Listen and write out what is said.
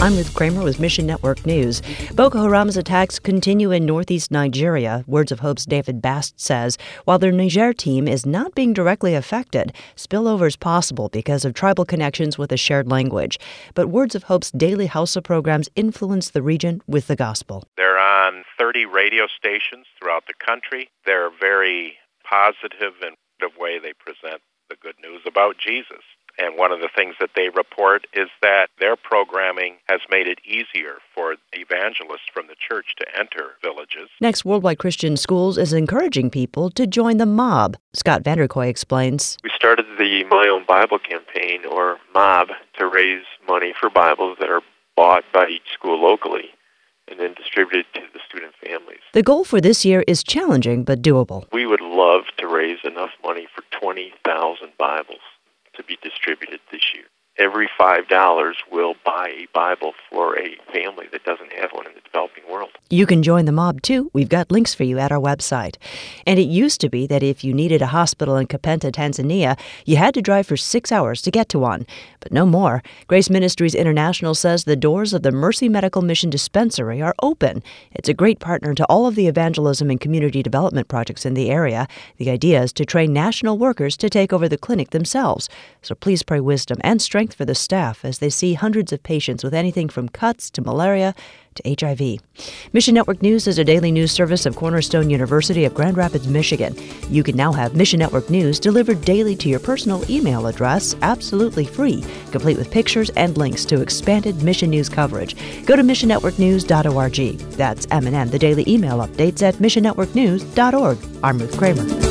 I'm Ruth Kramer with Mission Network News. Boko Haram's attacks continue in northeast Nigeria. Words of Hope's David Bast says while their Niger team is not being directly affected, spillover is possible because of tribal connections with a shared language. But Words of Hope's daily Hausa programs influence the region with the gospel. They're on 30 radio stations throughout the country. They're very positive in the way they present the good news about Jesus. And one of the things that they report is that their programming has made it easier for evangelists from the church to enter villages. Next, Worldwide Christian Schools is encouraging people to join the mob. Scott Vanderkoy explains. We started the My Own Bible campaign, or MOB, to raise money for Bibles that are bought by each school locally and then distributed to the student families. The goal for this year is challenging but doable. We would love to raise enough money for 20,000 Bibles to be distributed this year. Every $5 will buy a Bible for a family that doesn't have one in the developing world. You can join the mob, too. We've got links for you at our website. And it used to be that if you needed a hospital in Kapenta, Tanzania, you had to drive for 6 hours to get to one. But no more. Grace Ministries International says the doors of the Mercy Medical Mission Dispensary are open. It's a great partner to all of the evangelism and community development projects in the area. The idea is to train national workers to take over the clinic themselves. So please pray wisdom and strength for the staff as they see hundreds of patients with anything from cuts to malaria to HIV. Mission Network News is a daily news service of Cornerstone University of Grand Rapids, Michigan. You can now have Mission Network News delivered daily to your personal email address, absolutely free, complete with pictures and links to expanded Mission News coverage. Go to missionnetworknews.org. That's M&N, the daily email updates at missionnetworknews.org. I'm Ruth Kramer.